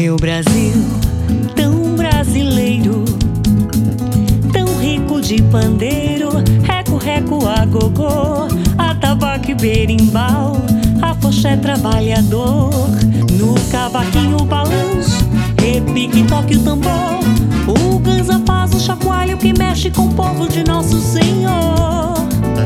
Meu Brasil, tão brasileiro, tão rico de pandeiro, reco, reco, a gogô, atabaque e berimbau, afoxé trabalhador. No cavaquinho o balanço, repique, toque o tambor, o ganza faz o chacoalho que mexe com o povo de Nosso Senhor.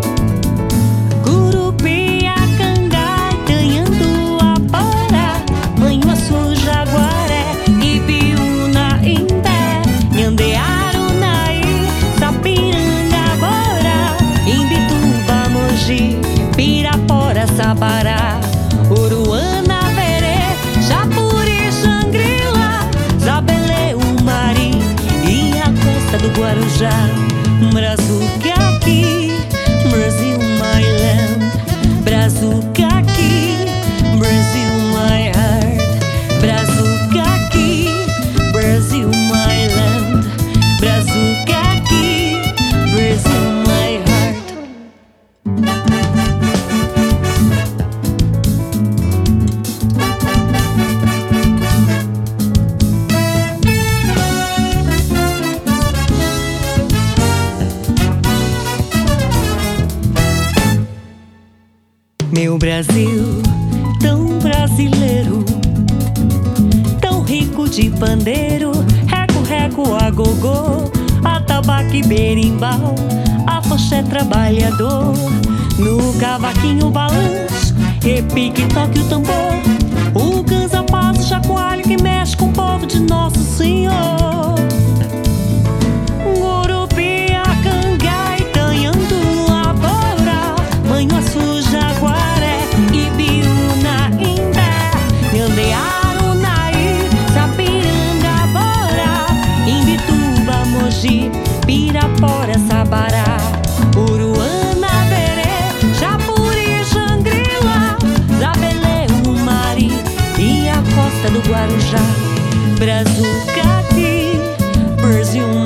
Curupia, cangai, tanhando a para, Manhuaçu, Jaguaré, Ibiúna, Imbé, Nhandearu, Naí, Sapiranga, Borá, Imbituba, Mogi, Pirapora, Sabará, Uruana, Verê, Japuri, Xangri-Lá, Zabelê, Umari e a costa do Guarujá. Brazuca aqui, Brasil, my land. Brazuca aqui, Brasil, my heart. Brazuca aqui, Brasil, my land. Brazuca aqui, Brasil, my heart. Meu Brasil, tão brasileiro, tão rico de pandeiro, reco, reco, a gogô, atabaque, berimbau, afoxé trabalhador. No cavaquinho balanço, repique, toque o tambor, o ganza faz o chacoalho que mexe com o povo de Nosso Senhor. Curupia, cangai, tanhando a borá, Manhuaçu, Jaguaré, Ibiúna, Imbé, Nhandearu, Naí, Sapiranga, Borá, Imbituba, Mogi, Pirapora, Sabará, Uruana, Verê, Japuri, Xangri-Lá, Zabelê, Umari e a costa do Guarujá. Brazuca aqui, Brasil,